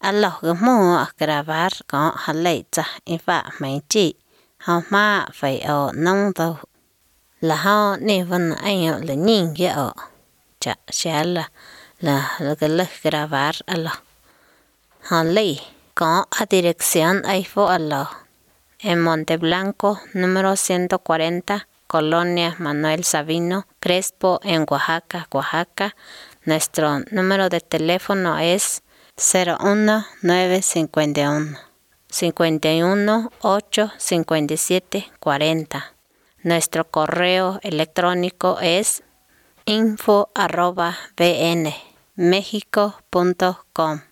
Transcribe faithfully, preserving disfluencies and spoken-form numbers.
Alo gửi mua ở grabar có hà lệ cha in vạ mấy chị họ mà phải ở nông tàu là họ nè vẫn anh ở là nhìn cái ở chả sẽ là là là cái lời grabar alo họ lệ có a dirección ahí fue alo en Monte Blanco número ciento cuarenta Colonia Manuel Sabino Crespo en Oaxaca Oaxaca. Nuestro número de teléfono es cero uno nueve cinco uno cinco uno ocho cinco siete cuarenta. Nuestro correo electrónico es info arroba bnmexico punto com.